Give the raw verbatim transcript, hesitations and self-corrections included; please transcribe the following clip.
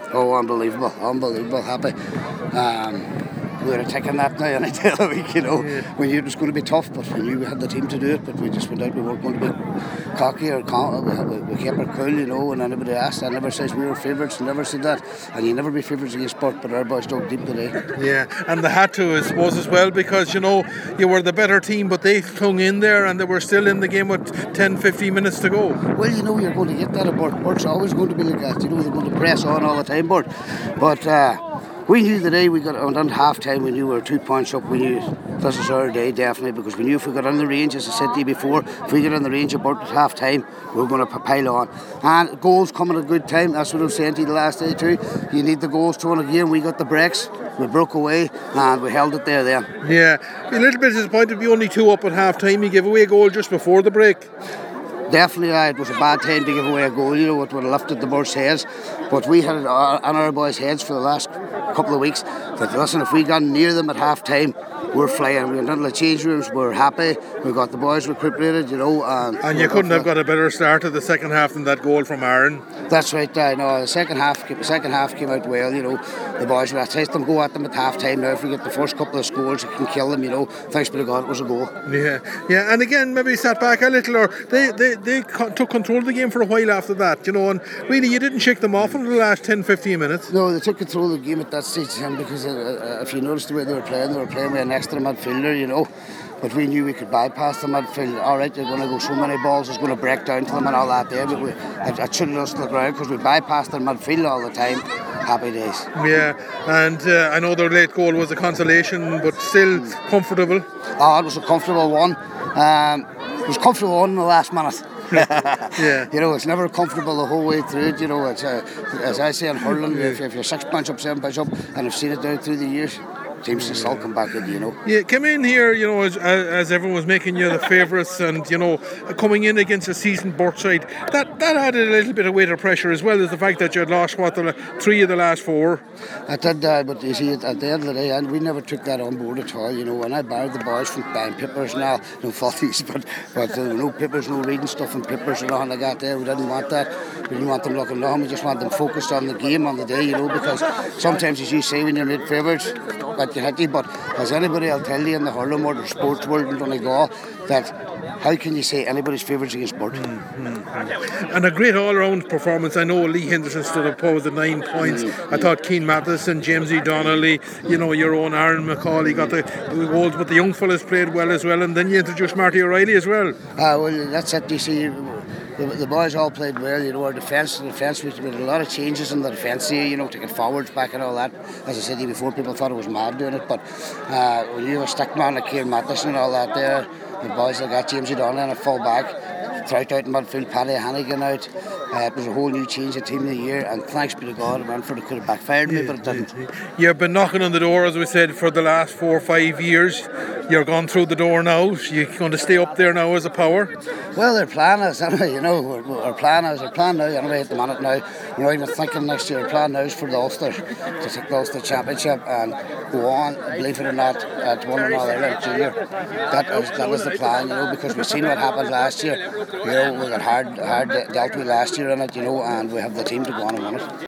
Oh, unbelievable, unbelievable, happy. Um, we were taking that now any day of the week, you know. Yeah. We knew it was going to be tough, but we knew we had the team to do it, but we just went out, we weren't going to be cocky or con- we, we kept it cool, you know, and anybody asked, I never says we were favourites, never said that, and you never be favourites against Sport, but our boys dug deep today. Yeah, and they had to, I suppose, as well, because, you know, you were the better team, but they clung in there and they were still in the game with ten, fifteen minutes to go. Well, you know, you're going to get that at Burt. Burt's always going to be like that, you know, they're going to press on all the time, Burt. But uh, we knew the day we got on half time, we knew we were two points up. We knew this is our day, definitely, because we knew if we got on the range, as I said to you before, if we got on the range of Burt at half time, we were going to pile on. And goals come at a good time, that's what I was saying to you the last day too. You need the goals thrown again. We got the breaks, we broke away, and we held it there then. Yeah, a little bit disappointed to be only two up at half time. You gave away a goal just before the break. Definitely, uh, it was a bad time to give away a goal, you know, it would have lifted the Burt's heads. But we had it on our boys' heads for the last couple of weeks that, listen, if we got near them at half time, we're flying. We went into the change rooms, we're happy, we got the boys recuperated, you know. And, and you couldn't have got a better start to the second half than that goal from Aaron. That's right, I uh, know. The second half, the second half came out well, you know. The boys, I test them, go at them at half time now. If we get the first couple of scores, it can kill them, you know. Thanks be to God, it was a goal. Yeah, yeah, and again, maybe sat back a little, or they, they, they co- took control of the game for a while after that, you know, and really you didn't shake them off in the last ten, fifteen minutes. No, they took control of the game at that stage, because uh, if you noticed the way they were playing, they were playing with an extra midfielder, you know. But we knew we could bypass the midfield. All right, they're going to go so many balls, it's going to break down to them and all that there. But we, it, it shouldn't have us to the ground because we bypassed their midfield all the time. Happy days. Yeah, and uh, I know their late goal was a consolation, but still comfortable. Oh, it was a comfortable one. Um, it was a comfortable one in the last minute. Yeah. You know, it's never comfortable the whole way through it. You know, it's uh, as I say in hurling, yeah. if, if you're six points up, seven points up, and I've seen it down through the years, teams just all come back in, you know. Yeah, came in here, you know, as, as everyone was making you the favourites, and you know, coming in against a seasoned Burt side, that that added a little bit of weight of pressure, as well as the fact that you had lost what the three of the last four. I did, uh, but you see, at the end of the day, and we never took that on board at all. You know, when I barred the boys from buying papers and all, no faulties, but but uh, no papers, no reading stuff in papers and nothing like that. There, we didn't want that. We didn't want them looking down. We just want them focused on the game on the day, you know, because sometimes, as you say, when you're made favourites, that you hit you. But as anybody will tell you in the hurling world or sports world in Donegal, that how can you say anybody's favourites against Burt? Mm-hmm. And a great all-round performance. I know Lee Henderson stood up with the nine points. Mm-hmm. I thought Keane Matheson, James E. Donnelly, you know, your own Aaron McCauley got the, the goals, but the young fellas played well as well. And then you introduced Marty O'Reilly as well. Ah, uh, well, that's it. You see, the, the boys all played well. You know, our defence, the defence, we made a lot of changes in the defence here. You know, taking forwards back and all that. As I said to you before, people thought it was mad doing it, but uh, when you have a stick man like Keane Matheson and all that there, the boys that got James E. Donnelly and a full back, Trout out in midfield, Paddy Hannigan out. Uh, it was a whole new change of team of the year, and thanks be to God, Manford could have backfired me, but it didn't. You've been knocking on the door, as we said, for the last four or five years. You're gone through the door now. You're going to stay up there now as a power. Well, their plan is, anyway, you know, our plan is, our plan now, anyway, at the minute now, we're not even thinking next year. Our plan now is for the Ulster to take the Ulster Championship and go on, believe it or not, at one or another junior. That is, that was the plan, you know, because we've seen what happened last year. You know, we got hard, hard dealt with last year in it, you know, and we have the team to go on and win it.